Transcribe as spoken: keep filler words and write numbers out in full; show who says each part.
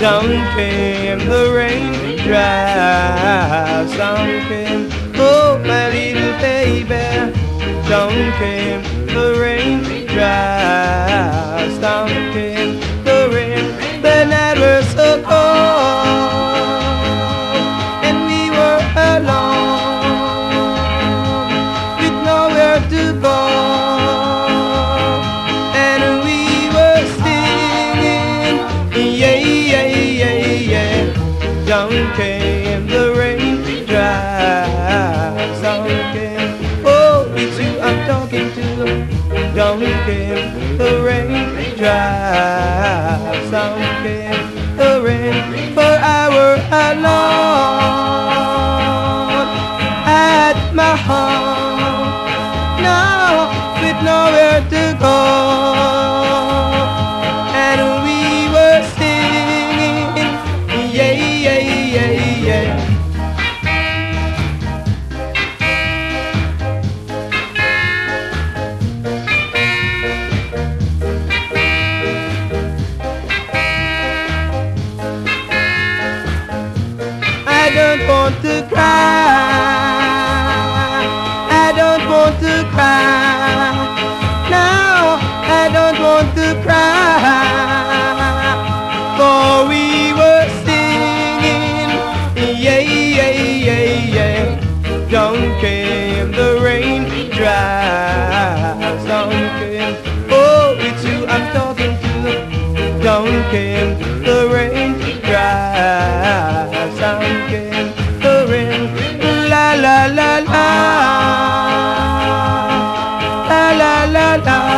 Speaker 1: Down came the raindrops, down came, oh my little baby. Down came the raindrops, down came the rain. The night was so cold, and we were alone, with nowhere to go. And we were singing, yeah, yeah, yeah, yeah. Down came the raindrops, down came, oh, it's you I'm talking to. Down came the raindrops, down came the rain. For our alone at my home, now with nowhere to go. And we were singing, yeah, yeah, yeah, yeah. I don't want to cry, I don't want to cry. Now I don't want to cry, for we were singing, yeah, yeah, yeah, yeah. Down came the raindrops, down came, oh, it's you I'm talking to. Down came the raindrops, down came the rain. La la la la, la la la la.